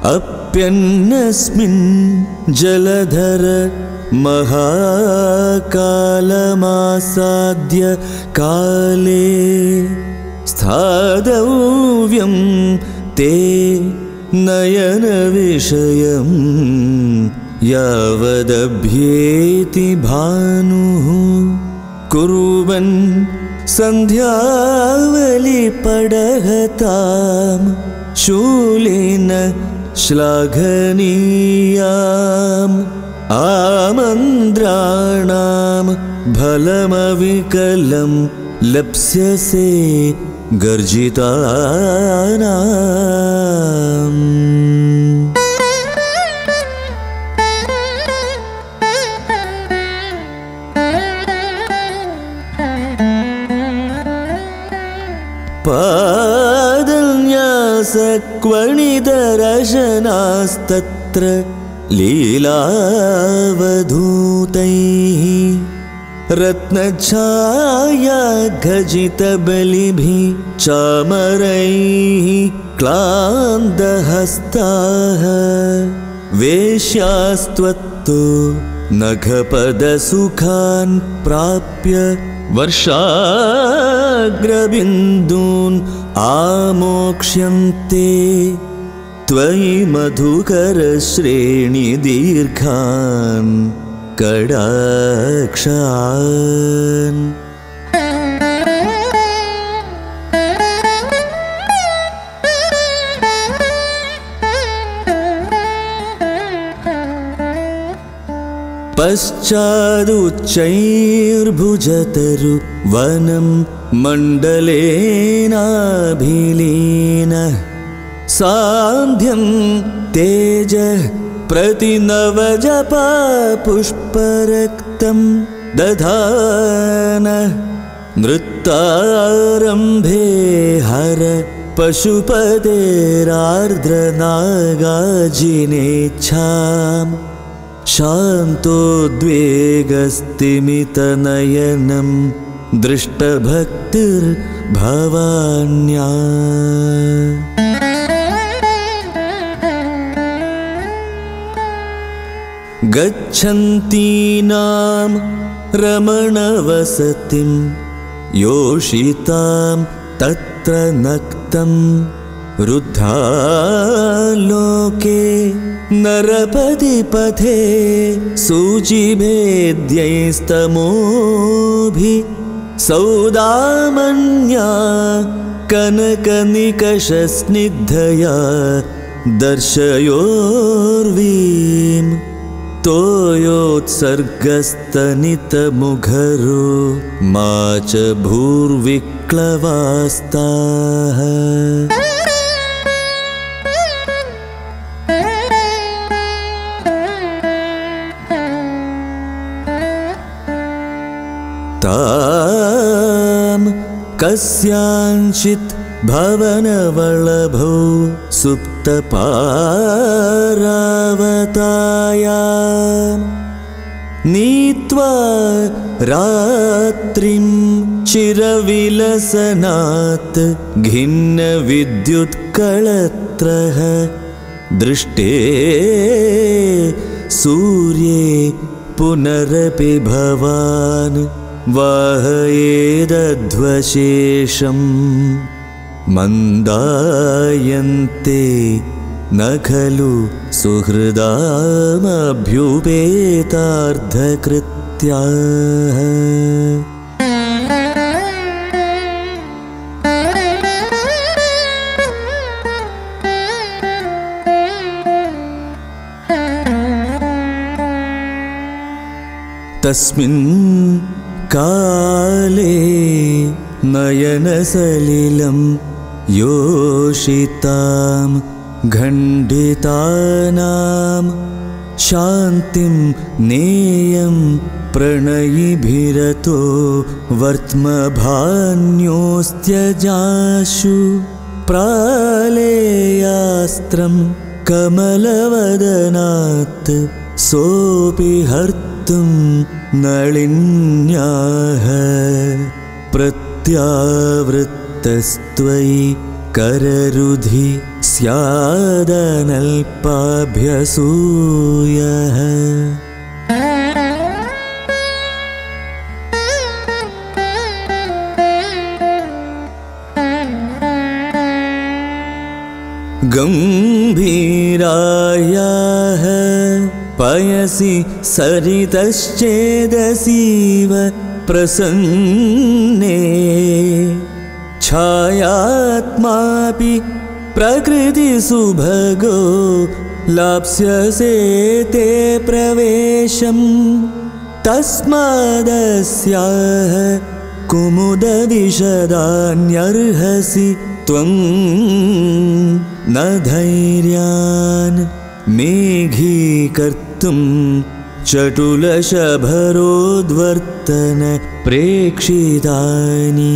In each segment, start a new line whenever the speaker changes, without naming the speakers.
अप्यन्नस्मिन् जलधर महाकालमासाद्य काले स्थातव्यं ते नयनविषयं यावदभ्येति भानुः कुर्वन् सन्ध्यावलिपडहतां शूलेन श्लाघनीयाम् आमन्द्राणां फलमविकलं लप्स्यसे गर्जितानाम्। पादन्यासक्वणितरशनास्तत्र लीलावधूतैः रत्नच्छाया खचितबलिभिः चामरैः क्लान्दहस्ताः वेश्यास्त्वत्तो नखपदसुखान् प्राप्य वर्षाग्रबिन्दून् आमोक्ष्यन्ते त्वयि मधुकरश्रेणिदीर्घान् कडाक्षान्। पश्चादुच्चैर्भुजतरुवनं मण्डलेनाभिलीनः सान्ध्यं तेजः प्रतिनवजपापुष्परक्तं दधानः नृत्तारम्भे हर पशुपतेरार्द्रनागाजिनेच्छाम् शान्तोद्वेगस्तिमितनयनं दृष्टभक्तिर्भवान्या। गच्छन्तीनां रमणवसतिं योषितां तत्र नक्तं रुद्धालोके नरपतिपथे सूचिभेद्यैस्तमोभिः सौदामन्या कनकनिकषस्निग्धया दर्शयोर्वीम् तोयोत्सर्गस्तनितमुखरो मा च भूर्विक्लवास्ताः। तां कस्याञ्चित् भवनवल्लभौ सुप्तपारावतायां नीत्वा रात्रिं चिरविलसनात् घिन्नविद्युत्कळत्रः दृष्टे सूर्ये पुनरपि भवान् वाहयेदध्वशेषम् मन्दायन्ते न खलु सुहृदामभ्युपेतार्धकृत्याः। तस्मिन् काले नयनसलिलं योषितां खण्डितानां शान्तिं नेयं प्रणयिभिरतो वर्त्मभान्योस्त्यजाशु प्रालेयास्त्रं कमलवदनात् सोऽपि हर्तुं नलिन्याः प्रत्यावृत्तस्त्वयि कररुधि स्यादनल्पाभ्यसूयः। गम्भीरायाः पयसि सरितश्चेदसीव प्रसन्ने छायात्मापि प्रकृतिसुभगो लाप्स्यसे ते प्रवेशम्। तस्मादस्याः कुमुदविशदान्यर्हसि त्वं न धैर्यान् मेघीकर्तुं चटुलशभरोद्वर्तन प्रेक्षितानि।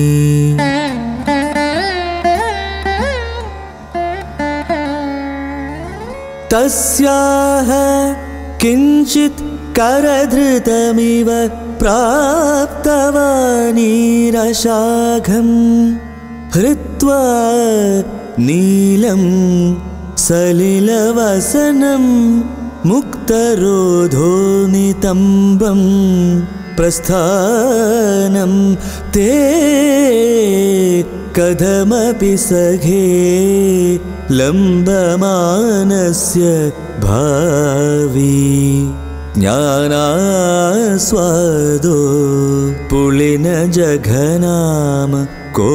तस्याः किञ्चित् करधृतमिव प्राप्तवानीरशाघं हृत्वा नीलं सलिलवसनं मुक्तरोधो नितम्बं प्रस्थानं ते कथमपि सखे लम्बमानस्य भावी। ज्ञानास्वादो पुलिनजघनाम को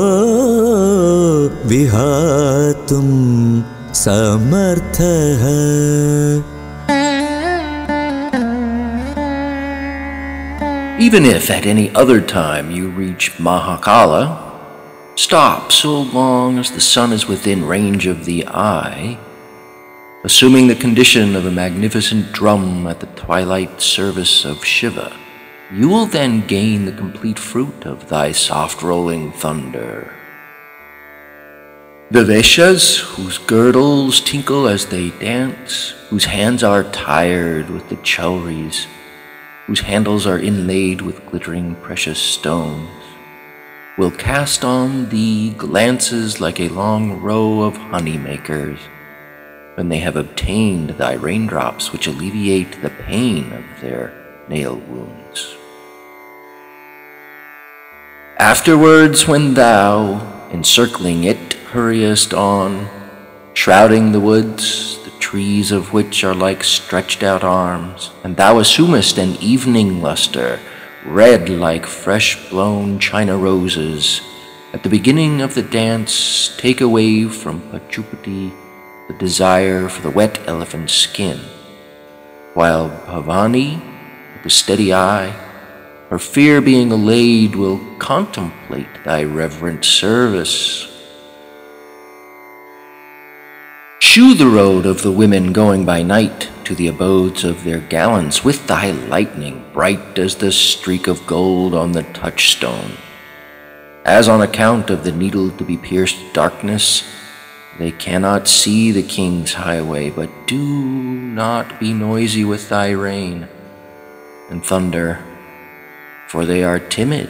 विहातुं समर्थः।
Even if at any other time you reach Mahakala, stop so long as the sun is within range of the eye, assuming the condition of a magnificent drum at the twilight service of Shiva. You will then gain the complete fruit of thy soft-rolling thunder. The Vaishyas, whose girdles tinkle as they dance, whose hands are tired with the chowries, whose handles are inlaid with glittering precious stones, will cast on thee glances like a long row of honeymakers, when they have obtained thy raindrops which alleviate the pain of their nail wounds. Afterwards, when thou, encircling it, hurriest on, shrouding the woods, the trees of which are like stretched out arms, and thou assumest an evening luster, red like fresh-blown China roses, at the beginning of the dance take away from Pachupati the desire for the wet elephant skin, while Bhavani, with a steady eye, her fear being allayed, will contemplate thy reverent service. Shew the road of the women going by night to the abodes of their gallants with thy lightning, bright as the streak of gold on the touchstone. As on account of the needle to be pierced darkness, they cannot see the king's highway, but do not be noisy with thy rain and thunder, for they are timid.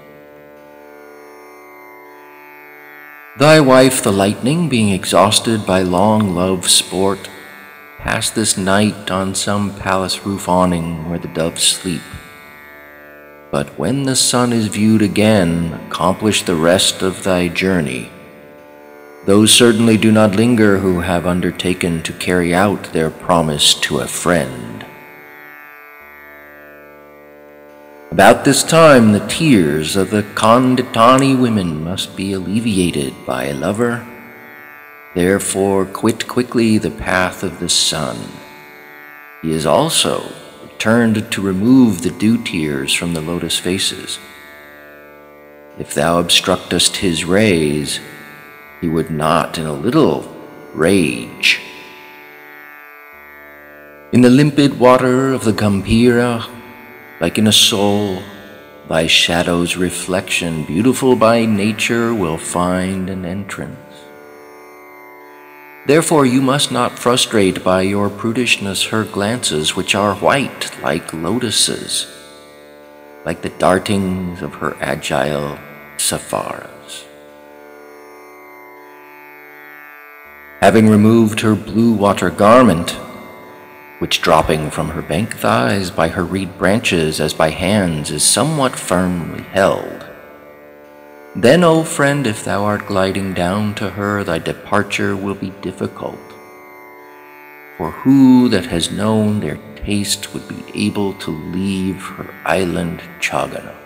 Thy wife, the lightning, being exhausted by long love sport, pass this night on some palace roof awning where the doves sleep. But when the sun is viewed again, accomplish the rest of thy journey. Those certainly do not linger who have undertaken to carry out their promise to a friend. About this time, the tears of the Khanditani women must be alleviated by a lover. Therefore, quit quickly the path of the sun. He is also returned to remove the dew tears from the lotus faces. If thou obstructest his rays, he would not in a little rage. In the limpid water of the Gambhira, like in a soul, thy shadow's reflection, beautiful by nature, will find an entrance. Therefore you must not frustrate by your prudishness her glances, which are white like lotuses, like the dartings of her agile sapphires. having removed her blue water garment, which dropping from her bank thighs by her reed branches as by hands is somewhat firmly held. Then, O friend, if thou art gliding down to her, thy departure will be difficult. For who that has known their taste would be able to leave her island Chagana?